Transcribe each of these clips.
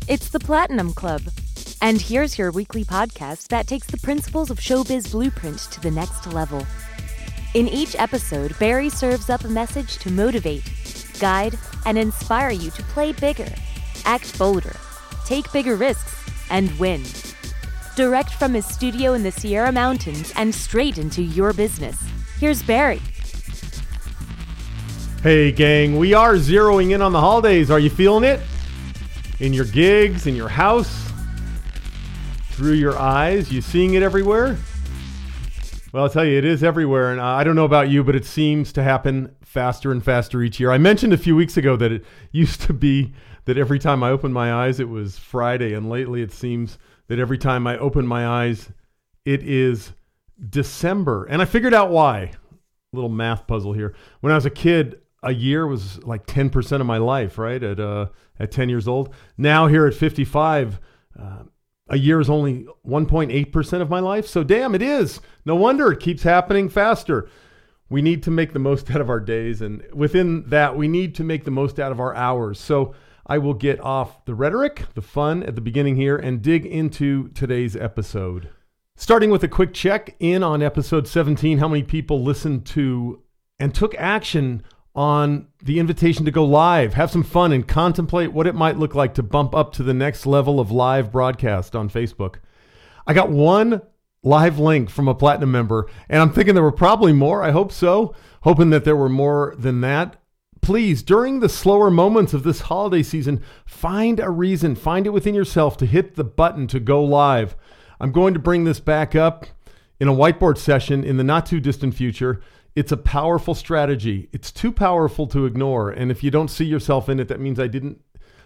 It's the Platinum Club. And here's your weekly podcast that takes the principles of Showbiz Blueprint to the next level. In each episode, Barry serves up a message to motivate, guide, and inspire you to play bigger, act bolder, take bigger risks, and win. Direct from his studio in the Sierra Mountains and straight into your business. Here's Barry. Hey gang, we are zeroing in on the holidays. Are you feeling it? In your gigs, in your house, through your eyes, you seeing it everywhere? Well, I'll tell you, it is everywhere, and I don't know about you, but it seems to happen faster and faster each year. I mentioned a few weeks ago that it used to be that every time I opened my eyes, it was Friday, and lately it seems that every time I open my eyes, it is December. And I figured out why. Little math puzzle here. When I was a kid, a year was like 10% of my life, right? At 10 years old. Now here at 55, a year is only 1.8% of my life. So damn, it is. No wonder it keeps happening faster. We need to make the most out of our days. And within that, we need to make the most out of our hours. So I will get off the rhetoric, the fun at the beginning here, and dig into today's episode. Starting with a quick check in on episode 17, how many people listened to and took action on the invitation to go live, have some fun, and contemplate what it might look like to bump up to the next level of live broadcast on Facebook. I got one live link from a Platinum member, and I'm thinking there were probably more. I hope so. Hoping that there were more than that. Please, during the slower moments of this holiday season, find a reason, find it within yourself to hit the button to go live. I'm going to bring this back up in a whiteboard session in the not too distant future. It's a powerful strategy. It's too powerful to ignore. And if you don't see yourself in it, that means I didn't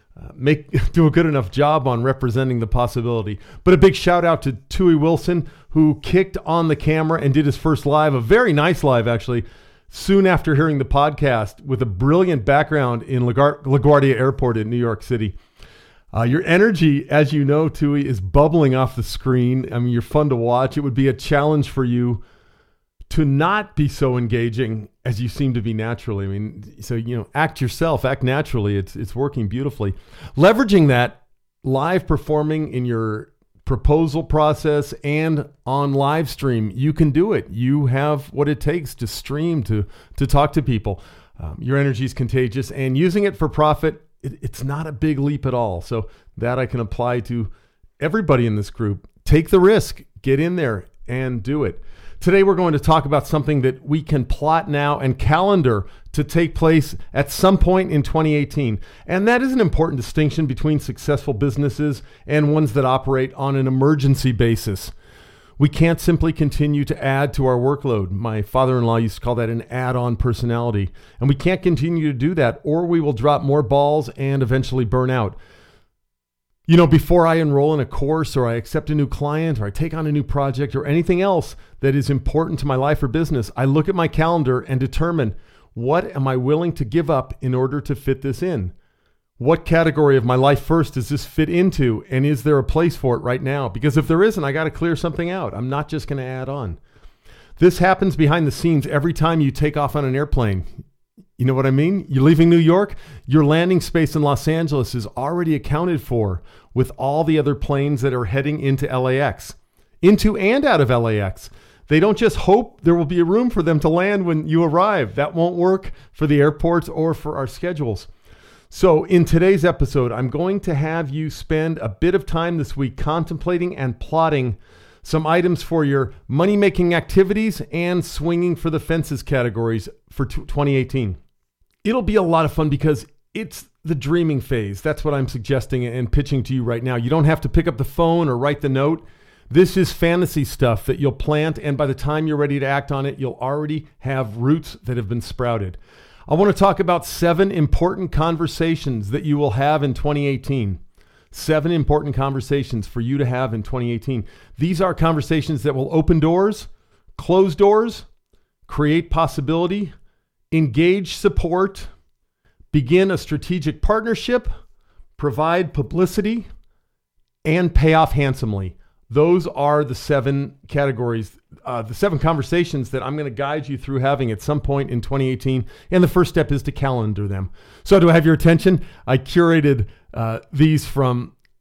do a good enough job on representing the possibility. But a big shout out to Tui Wilson, who kicked on the camera and did his first live, a very nice live actually, soon after hearing the podcast, with a brilliant background in LaGuardia Airport in New York City. Your energy, as you know, Tui, is bubbling off the screen. I mean, you're fun to watch. It would be a challenge for you to not be so engaging as you seem to be naturally. I mean, so, act yourself, act naturally. It's working beautifully. Leveraging that live performing in your proposal process and on live stream, you can do it. You have what it takes to stream, to talk to people. Your energy is contagious, and using it for profit, it's not a big leap at all. So that I can apply to everybody in this group. Take the risk, get in there and do it. Today, we're going to talk about something that we can plot now and calendar to take place at some point in 2018. And that is an important distinction between successful businesses and ones that operate on an emergency basis. We can't simply continue to add to our workload. My father-in-law used to call that an add-on personality. And we can't continue to do that, or we will drop more balls and eventually burn out. Before I enroll in a course, or I accept a new client, or I take on a new project, or anything else that is important to my life or business, I look at my calendar and determine, what am I willing to give up in order to fit this in? What category of my life first does this fit into? And is there a place for it right now? Because if there isn't, I got to clear something out. I'm not just going to add on. This happens behind the scenes every time you take off on an airplane. You know what I mean? You're leaving New York, your landing space in Los Angeles is already accounted for with all the other planes that are heading into LAX, into and out of LAX. They don't just hope there will be a room for them to land when you arrive. That won't work for the airports or for our schedules. So in today's episode, I'm going to have you spend a bit of time this week contemplating and plotting some items for your money-making activities and swinging for the fences categories for 2018. It'll be a lot of fun because it's the dreaming phase. That's what I'm suggesting and pitching to you right now. You don't have to pick up the phone or write the note. This is fantasy stuff that you'll plant, and by the time you're ready to act on it, you'll already have roots that have been sprouted. I want to talk about 7 important conversations that you will have in 2018. 7 important conversations for you to have in 2018. These are conversations that will open doors, close doors, create possibility, engage support, begin a strategic partnership, provide publicity, and pay off handsomely. Those are the 7 categories, the 7 conversations that I'm going to guide you through having at some point in 2018. And the first step is to calendar them. So do I have your attention? I curated these from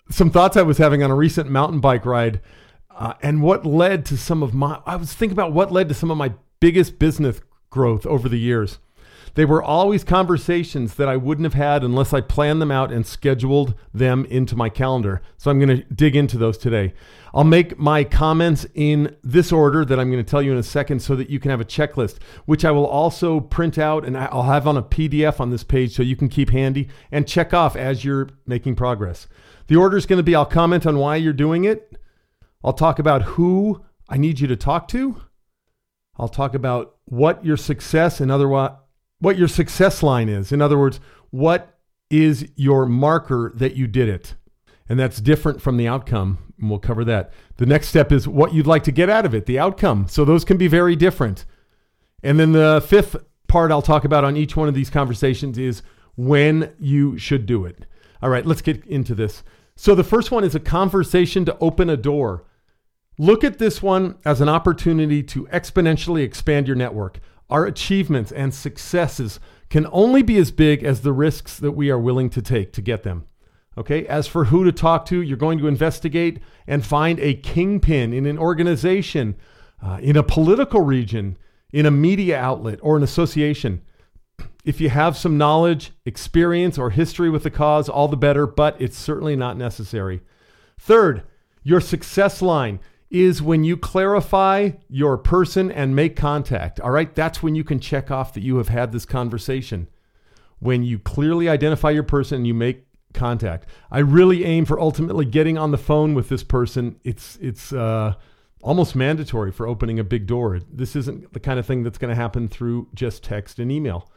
some thoughts I was having on a recent mountain bike ride, and what led to I was thinking about what led to some of my biggest business growth over the years. They were always conversations that I wouldn't have had unless I planned them out and scheduled them into my calendar. So I'm going to dig into those today. I'll make my comments in this order that I'm going to tell you in a second so that you can have a checklist, which I will also print out and I'll have on a PDF on this page so you can keep handy and check off as you're making progress. The order is going to be, I'll comment on why you're doing it. I'll talk about who I need you to talk to. I'll talk about what your success what your success line is. In other words, what is your marker that you did it? And that's different from the outcome. And we'll cover that. The next step is what you'd like to get out of it, the outcome. So those can be very different. And then the fifth part I'll talk about on each one of these conversations is when you should do it. All right, let's get into this. So the first one is a conversation to open a door. Look at this one as an opportunity to exponentially expand your network. Our achievements and successes can only be as big as the risks that we are willing to take to get them. Okay. As for who to talk to, you're going to investigate and find a kingpin in an organization, in a political region, in a media outlet, or an association. If you have some knowledge, experience, or history with the cause, all the better, but it's certainly not necessary. Third, your success line is when you clarify your person and make contact. All right. That's when you can check off that you have had this conversation. When you clearly identify your person and you make contact. I really aim for ultimately getting on the phone with this person. It's almost mandatory for opening a big door. This isn't the kind of thing that's going to happen through just text and email.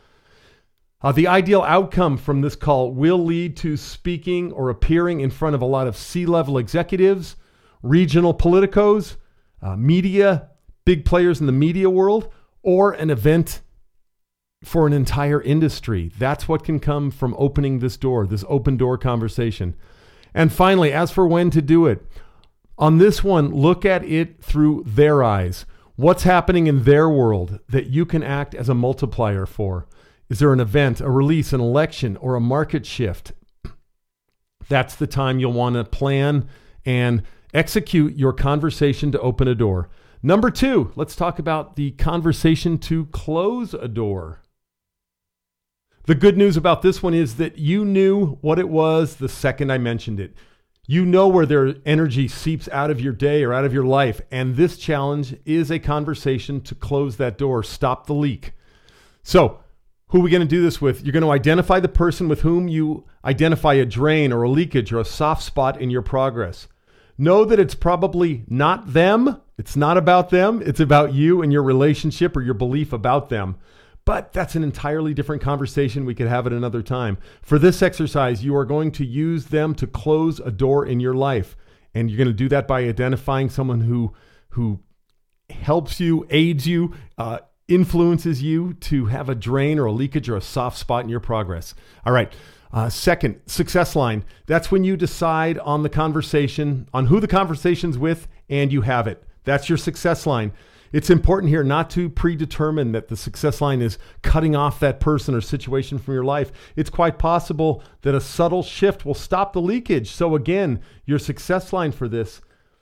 The ideal outcome from this call will lead to speaking or appearing in front of a lot of C-level executives, regional politicos, media, big players in the media world, or an event for an entire industry. That's what can come from opening this door, this open door conversation. And finally, as for when to do it, on this one, look at it through their eyes. What's happening in their world that you can act as a multiplier for? Is there an event, a release, an election, or a market shift? That's the time you'll want to plan and execute your conversation to open a door. Number 2, let's talk about the conversation to close a door. The good news about this one is that you knew what it was the second I mentioned it. You know where their energy seeps out of your day or out of your life. And this challenge is a conversation to close that door, stop the leak. So who are we going to do this with? You're going to identify the person with whom you identify a drain or a leakage or a soft spot in your progress. Know that it's probably not them. It's not about them. It's about you and your relationship or your belief about them. But that's an entirely different conversation. We could have it another time. For this exercise, you are going to use them to close a door in your life. And you're going to do that by identifying someone who helps you, aids you, influences you to have a drain or a leakage or a soft spot in your progress. All right. Second, success line. That's when you decide on the conversation, on who the conversation's with, and you have it. That's your success line. It's important here not to predetermine that the success line is cutting off that person or situation from your life. It's quite possible that a subtle shift will stop the leakage. So again, your success line for this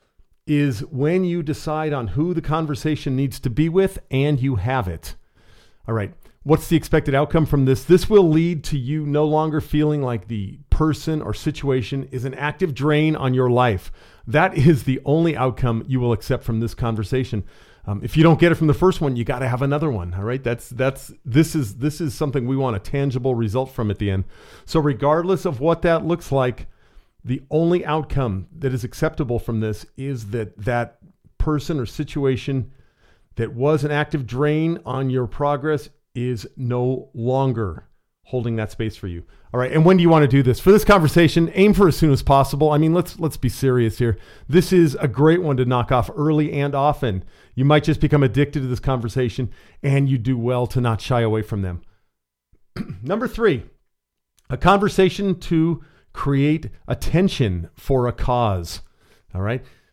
is when you decide on who the conversation needs to be with and you have it. All right. What's the expected outcome from this? This will lead to you no longer feeling like the person or situation is an active drain on your life. That is the only outcome you will accept from this conversation. If you don't get it from the first one, you got to have another one. All right. This is something we want a tangible result from at the end. So regardless of what that looks like, the only outcome that is acceptable from this is that person or situation that was an active drain on your progress is no longer holding that space for you. All right. And when do you want to do this? For this conversation, aim for as soon as possible. I mean, let's be serious here. This is a great one to knock off early and often. You might just become addicted to this conversation, and you do well to not shy away from them. Number 3, a conversation to create attention for a cause. All right.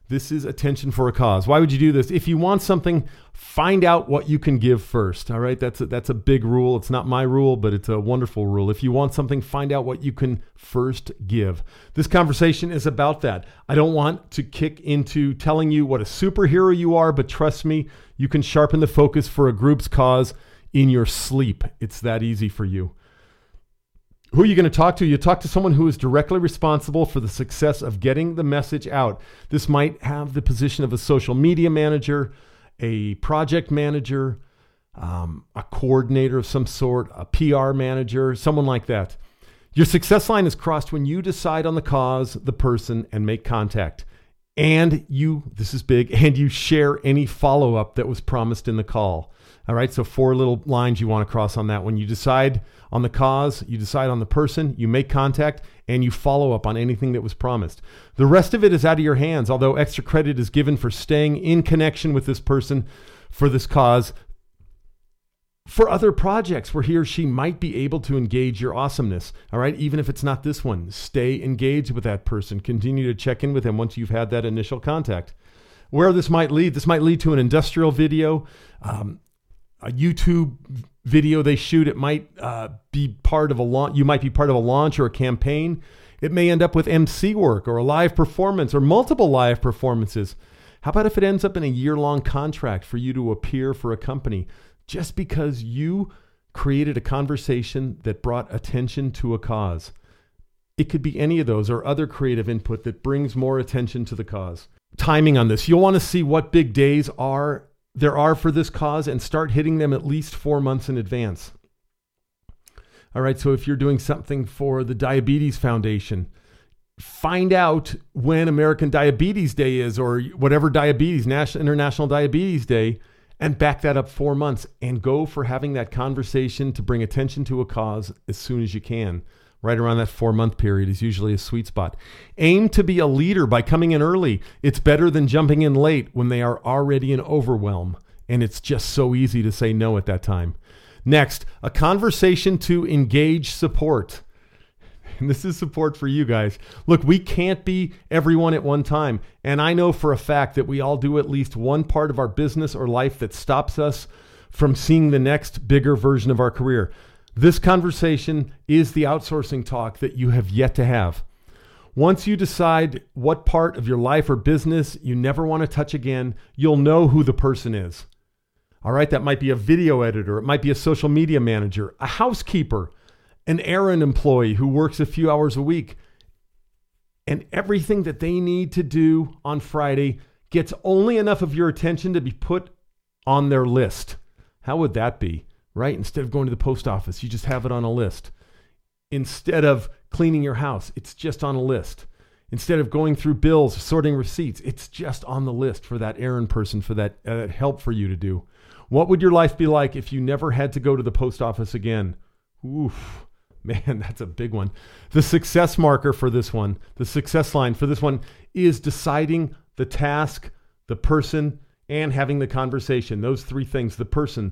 This is attention for a cause. Why would you do this? If you want something, find out what you can give first. All right. That's a big rule. It's not my rule, but it's a wonderful rule. If you want something, find out what you can first give. This conversation is about that. I don't want to kick into telling you what a superhero you are, but trust me, you can sharpen the focus for a group's cause in your sleep. It's that easy for you. Who are you going to talk to? You talk to someone who is directly responsible for the success of getting the message out. This might have the position of a social media manager, a project manager, a coordinator of some sort, a PR manager, someone like that. Your success line is crossed when you decide on the cause, the person, and make contact. And this is big, and you share any follow-up that was promised in the call. All right, so 4 little lines you want to cross on that one. You decide on the cause, you decide on the person, you make contact, and you follow up on anything that was promised. The rest of it is out of your hands, although extra credit is given for staying in connection with this person for this cause, for other projects where he or she might be able to engage your awesomeness. All right, even if it's not this one, stay engaged with that person. Continue to check in with them once you've had that initial contact. Where this might lead to an industrial video, a YouTube video they shoot. It might be part of a launch. You might be part of a launch or a campaign. It may end up with MC work or a live performance or multiple live performances. How about if it ends up in a year-long contract for you to appear for a company just because you created a conversation that brought attention to a cause? It could be any of those or other creative input that brings more attention to the cause. Timing on this. You'll want to see what big days there are for this cause and start hitting them at least 4 months in advance. All right, so if you're doing something for the Diabetes Foundation, find out when American Diabetes Day is or whatever International Diabetes Day, and back that up 4 months and go for having that conversation to bring attention to a cause as soon as you can. Right around that 4-month period is usually a sweet spot. Aim to be a leader by coming in early. It's better than jumping in late when they are already in overwhelm, and it's just so easy to say no at that time. Next, a conversation to engage support. And this is support for you guys. Look, we can't be everyone at one time, and I know for a fact that we all do at least one part of our business or life that stops us from seeing the next bigger version of our career. This conversation is the outsourcing talk that you have yet to have. Once you decide what part of your life or business you never want to touch again, you'll know who the person is. All right, that might be a video editor. It might be a social media manager, a housekeeper, an errand employee who works a few hours a week. And everything that they need to do on Friday gets only enough of your attention to be put on their list. How would that be? Right? Instead of going to the post office, you just have it on a list. Instead of cleaning your house, it's just on a list. Instead of going through bills, sorting receipts, it's just on the list for that errand person, for that help for you to do. What would your life be like if you never had to go to the post office again? Oof, man, that's a big one. The success marker for this one, the success line for this one is deciding the task, the person, and having the conversation. Those 3 things, the person,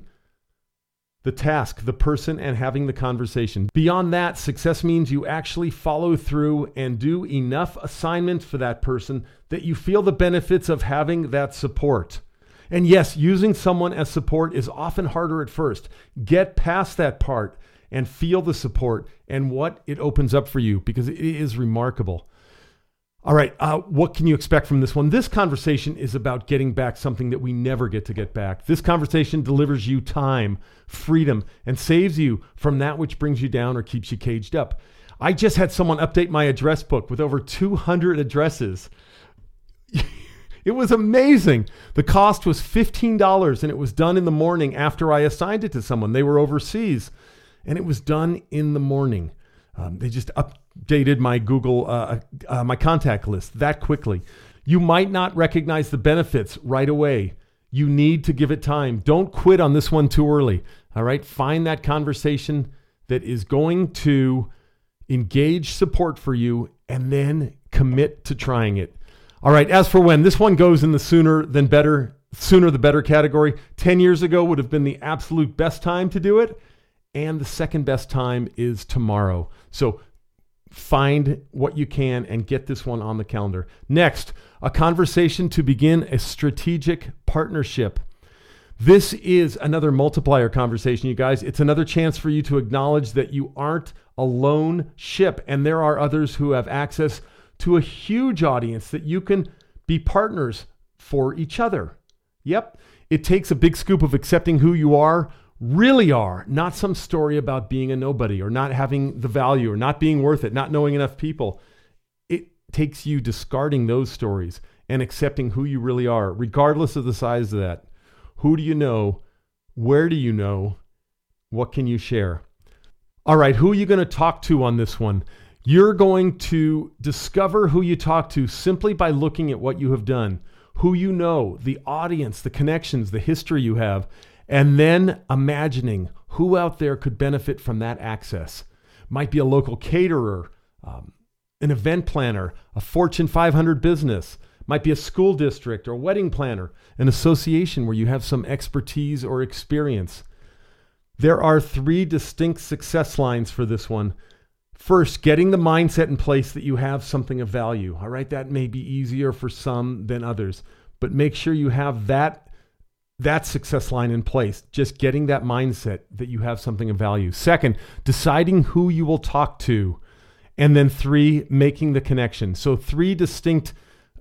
the task, the person, and having the conversation. Beyond that, success means you actually follow through and do enough assignments for that person that you feel the benefits of having that support. And yes, using someone as support is often harder at first. Get past that part and feel the support and what it opens up for you, because it is remarkable. All right, what can you expect from this one? This conversation is about getting back something that we never get to get back. This conversation delivers you time, freedom, and saves you from that which brings you down or keeps you caged up. I just had someone update my address book with over 200 addresses. It was amazing. The cost was $15, and it was done in the morning after I assigned it to someone. They were overseas, and it was done in the morning. They just updated my Google, my contact list that quickly. You might not recognize the benefits right away. You need to give it time. Don't quit on this one too early. All right. Find that conversation that is going to engage support for you, and then commit to trying it. All right. As for when, this one goes in the sooner the better category. 10 years ago would have been the absolute best time to do it. And the second best time is tomorrow. So find what you can and get this one on the calendar. Next, a conversation to begin a strategic partnership. This is another multiplier conversation, you guys. It's another chance for you to acknowledge that you aren't a lone ship, and there are others who have access to a huge audience that you can be partners for each other. Yep, it takes a big scoop of accepting who you really are, not some story about being a nobody or not having the value or not being worth it, not knowing enough people. It takes you discarding those stories and accepting who you really are, regardless of the size of that. Who do you know? Where do you know? What can you share? All right, who are you going to talk to on this one? You're going to discover who you talk to simply by looking at what you have done, who you know, the audience, the connections, the history you have, and then imagining who out there could benefit from that access. Might be a local caterer, an event planner, a Fortune 500 business, might be a school district or wedding planner, an association where you have some expertise or experience. There are 3 distinct success lines for this one. First, getting the mindset in place that you have something of value. All right, that may be easier for some than others, but make sure you have that success line in place. Just getting that mindset that you have something of value. Second, deciding who you will talk to. And then 3, making the connection. So 3 distinct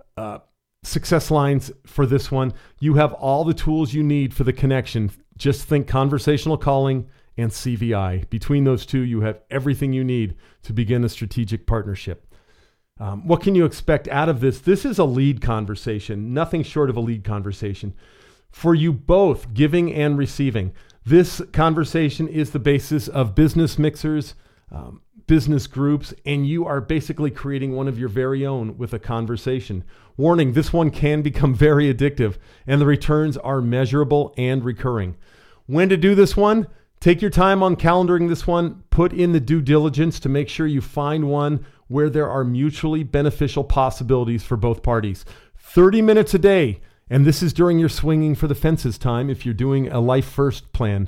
success lines for this one. You have all the tools you need for the connection. Just think conversational calling and CVI. Between those 2, you have everything you need to begin a strategic partnership. What can you expect out of this? This is a lead conversation, nothing short of a lead conversation. For you both, giving and receiving. This conversation is the basis of business mixers, business groups, and you are basically creating one of your very own with a conversation. Warning, this one can become very addictive, and the returns are measurable and recurring. When to do this one? Take your time on calendaring this one. Put in the due diligence to make sure you find one where there are mutually beneficial possibilities for both parties. 30 minutes a day. And this is during your swinging for the fences time if you're doing a life first plan.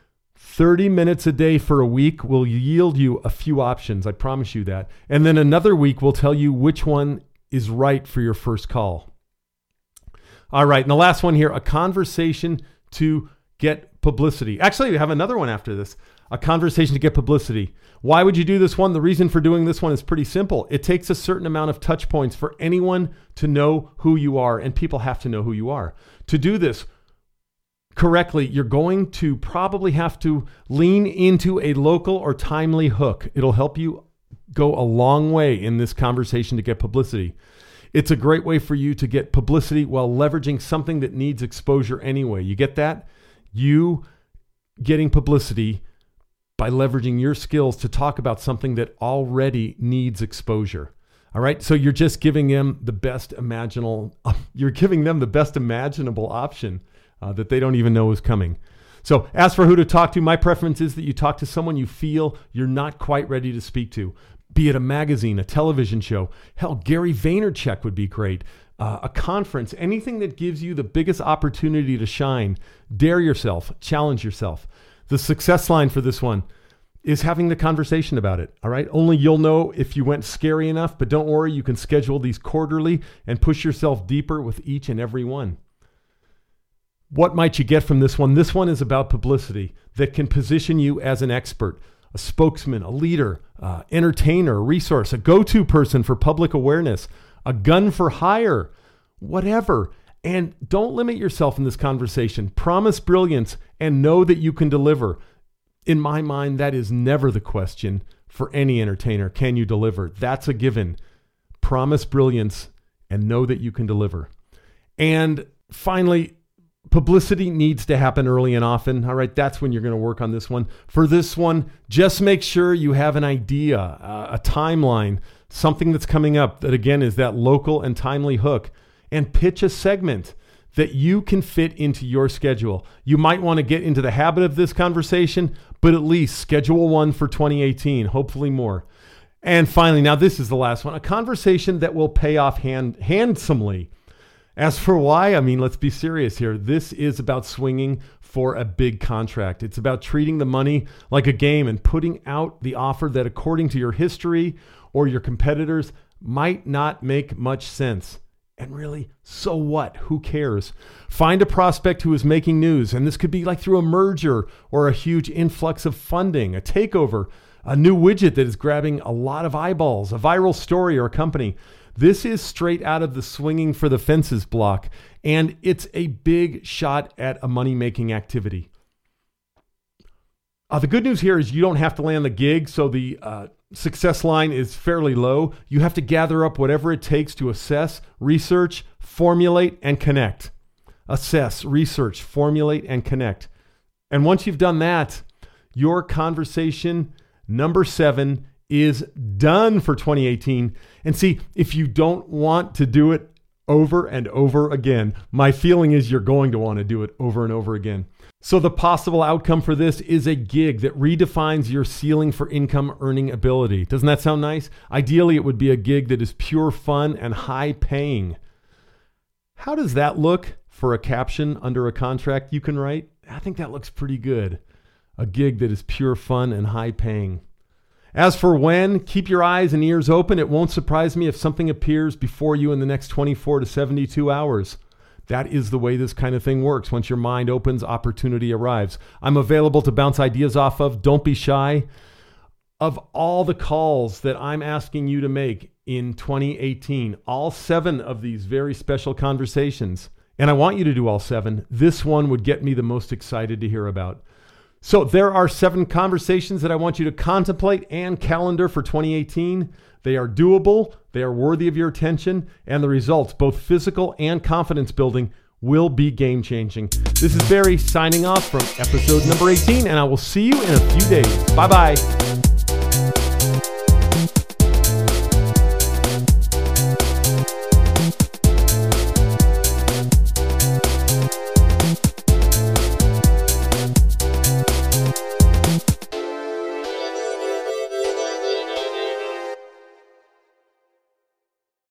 30 minutes a day for a week will yield you a few options. I promise you that. And then another week will tell you which one is right for your first call. All right. And the last one here, a conversation to get publicity. Actually, we have another one after this. A conversation to get publicity. Why would you do this one? The reason for doing this one is pretty simple. It takes a certain amount of touch points for anyone to know who you are, and people have to know who you are. To do this correctly, you're going to probably have to lean into a local or timely hook. It'll help you go a long way in this conversation to get publicity. It's a great way for you to get publicity while leveraging something that needs exposure anyway. You get that? You getting publicity by leveraging your skills to talk about something that already needs exposure. All right. So you're just giving them the best imaginable option that they don't even know is coming. So as for who to talk to, my preference is that you talk to someone you feel you're not quite ready to speak to, be it a magazine, a television show. Hell, Gary Vaynerchuk would be great. A conference, anything that gives you the biggest opportunity to shine. Dare yourself, challenge yourself. The success line for this one is having the conversation about it. All right. Only you'll know if you went scary enough, but don't worry. You can schedule these quarterly and push yourself deeper with each and every one. What might you get from this one? This one is about publicity that can position you as an expert, a spokesman, a leader, entertainer, a resource, a go-to person for public awareness, a gun for hire, whatever. And don't limit yourself in this conversation. Promise brilliance and know that you can deliver. In my mind, that is never the question for any entertainer. Can you deliver? That's a given. Promise brilliance and know that you can deliver. And finally, publicity needs to happen early and often. All right, that's when you're going to work on this one. For this one, just make sure you have an idea, a timeline, something that's coming up that, again, is that local and timely hook, and pitch a segment that you can fit into your schedule. You might want to get into the habit of this conversation, but at least schedule one for 2018, hopefully more. And finally, now this is the last one, a conversation that will pay off handsomely. As for why, I mean, let's be serious here. This is about swinging for a big contract. It's about treating the money like a game and putting out the offer that, according to your history or your competitors, might not make much sense. And really, so what? Who cares? Find a prospect who is making news, and this could be like through a merger or a huge influx of funding, a takeover, a new widget that is grabbing a lot of eyeballs, a viral story or a company. This is straight out of the swinging for the fences block, and it's a big shot at a money-making activity. The good news here is you don't have to land the gig, so the success line is fairly low. You have to gather up whatever it takes to assess, research, formulate, and connect. Assess, research, formulate, and connect. And once you've done that, your conversation number 7 is done for 2018. And see, if you don't want to do it over and over again, my feeling is you're going to want to do it over and over again. So the possible outcome for this is a gig that redefines your ceiling for income earning ability. Doesn't that sound nice? Ideally, it would be a gig that is pure fun and high paying. How does that look for a caption under a contract you can write? I think that looks pretty good. A gig that is pure fun and high paying. As for when, keep your eyes and ears open. It won't surprise me if something appears before you in the next 24 to 72 hours. That is the way this kind of thing works. Once your mind opens, opportunity arrives. I'm available to bounce ideas off of. Don't be shy. Of all the calls that I'm asking you to make in 2018, all 7 of these very special conversations, and I want you to do all 7, this one would get me the most excited to hear about. So there are 7 conversations that I want you to contemplate and calendar for 2018. They are doable, they are worthy of your attention, and the results, both physical and confidence building, will be game changing. This is Barry signing off from episode number 18, and I will see you in a few days. Bye-bye.